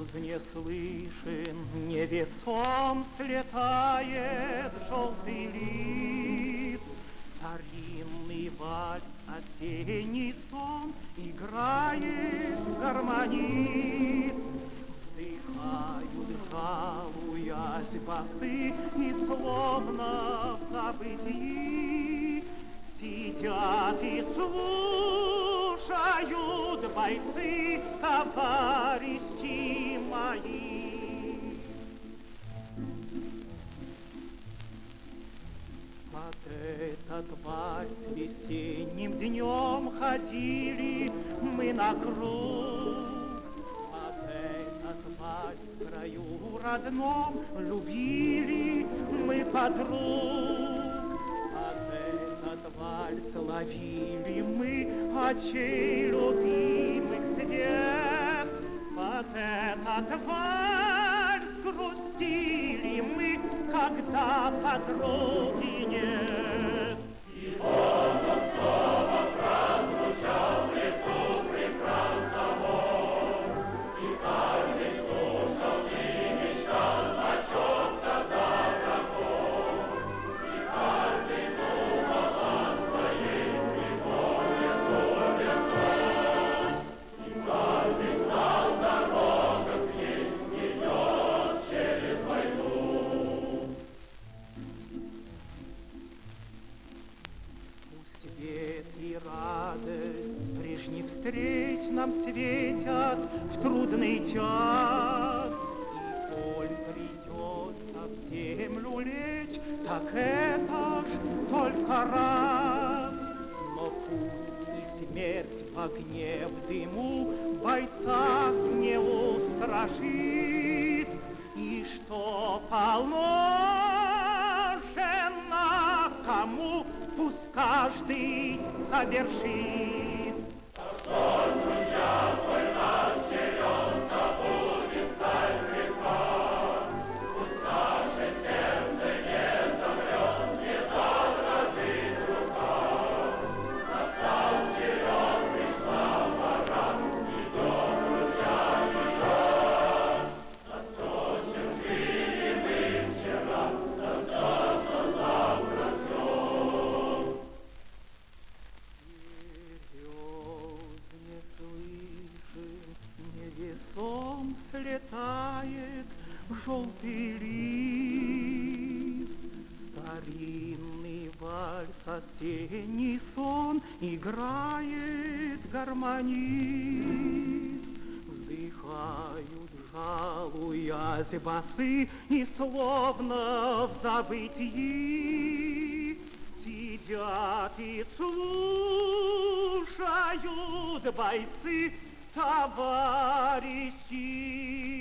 Блюз не слышен, невесом слетает желтый лист. Старинный вальс, осенний сон играет гармонист. Вздыхают, жалуясь басы, и словно в забытии сидят и слушают бойцы, товарищи мои. Под этот вальс весенним днем ходили мы на круг. Под этот вальс в краю родном любили мы подруг. Под этот вальс ловили мы очей любимых свет. Под этот вальс грустили мы, когда подруги нет. И он снова прозвучал в лесу прекрасный собор, и каждый слушал и мечтал о чем-то таком, и каждый думал о своей неволе горестном, и каждый знал, дорога к ней идет через войну. Свет и радость прежних встреч нам светят в трудный час. И коль придется в землю лечь, так это ж только раз. Но пусть и смерть в огне, в дыму бойца не устрашит, и что положено кому, пусть каждый совершит. Что, друзья, свой наш черед, да будет стать легко. Пусть наше сердце не замрет, не задрожит рука. Настал черед, пришла пора, идем, друзья, идем. Наскочим, жили мы вчера, за все, что завтра ждем. Берез не слышен, невесом слетает желтый лист. Старинный вальс, осенний сон играет гармонист. Вздыхают, жалуясь басы, и словно в забытии сидят и слушают бойцы, товарищи.